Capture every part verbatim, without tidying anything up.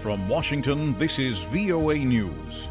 From Washington, this is V O A News.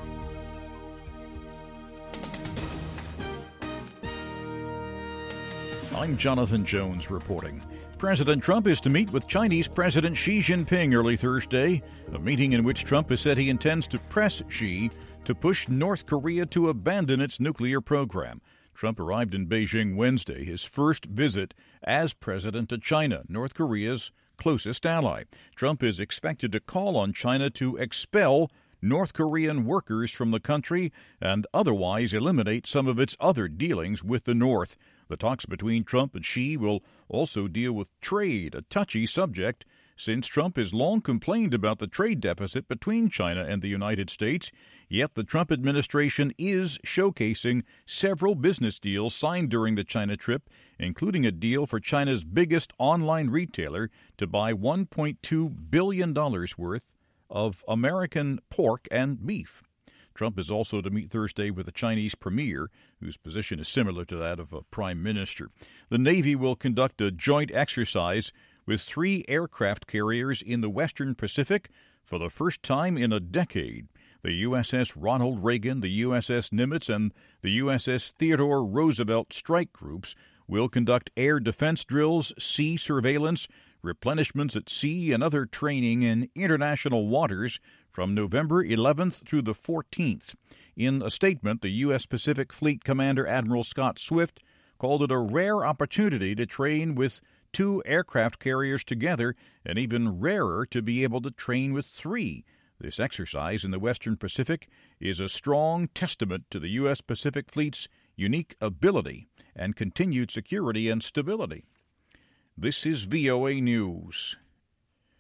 I'm Jonathan Jones reporting. President Trump is to meet with Chinese President Xi Jinping early Thursday, a meeting in which Trump has said he intends to press Xi to push North Korea to abandon its nuclear program. Trump arrived in Beijing Wednesday, his first visit as president to China, North Korea's closest ally. Trump is expected to call on China to expel North Korean workers from the country and otherwise eliminate some of its other dealings with the North. The talks between Trump and Xi will also deal with trade, a touchy subject, since Trump has long complained about the trade deficit between China and the United States. Yet the Trump administration is showcasing several business deals signed during the China trip, including a deal for China's biggest online retailer to buy one point two billion dollars worth of American pork and beef. Trump is also to meet Thursday with a Chinese premier, whose position is similar to that of a prime minister. The Navy will conduct a joint exercise with three aircraft carriers in the Western Pacific for the first time in a decade. The U S S Ronald Reagan, the U S S Nimitz, and the U S S Theodore Roosevelt strike groups will conduct air defense drills, sea surveillance, replenishments at sea, and other training in international waters from November eleventh through the fourteenth. In a statement, the U S Pacific Fleet Commander Admiral Scott Swift called it a rare opportunity to train with two aircraft carriers together, and even rarer to be able to train with three. This exercise in the Western Pacific is a strong testament to the U S Pacific Fleet's unique ability and continued security and stability. This is V O A News.